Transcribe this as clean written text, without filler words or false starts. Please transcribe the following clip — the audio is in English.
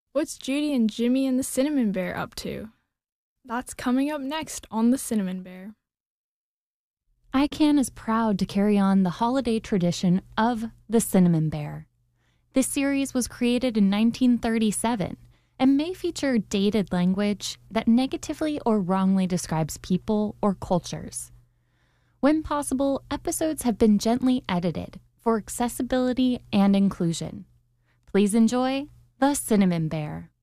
What's Judy and Jimmy and the Cinnamon Bear up to? That's coming up next on The Cinnamon Bear. ICANN is proud to carry on the holiday tradition of the Cinnamon Bear. This series was created in 1937 and may feature dated language that negatively or wrongly describes people or cultures. When possible, episodes have been gently edited for accessibility and inclusion. Please enjoy The Cinnamon Bear.